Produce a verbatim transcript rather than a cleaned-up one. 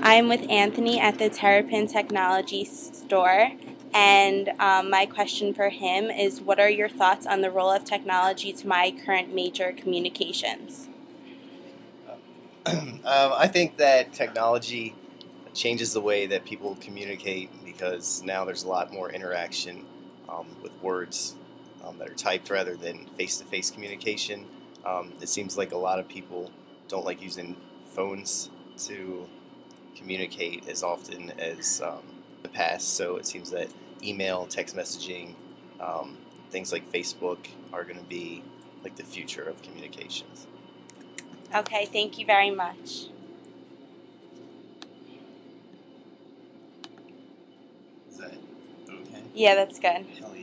I'm with Anthony at the Terrapin Technology store, and um, my question for him is, what are your thoughts on the role of technology to my current major, communications? um, I think that technology changes the way that people communicate because now there's a lot more interaction um, with words um, that are typed rather than face-to-face communication. Um, it seems like a lot of people don't like using phones to communicate as often as um, the past, so it seems that email, text messaging, um, things like Facebook are going to be like the future of communications. Okay, thank you very much. Is that okay? Yeah, that's good.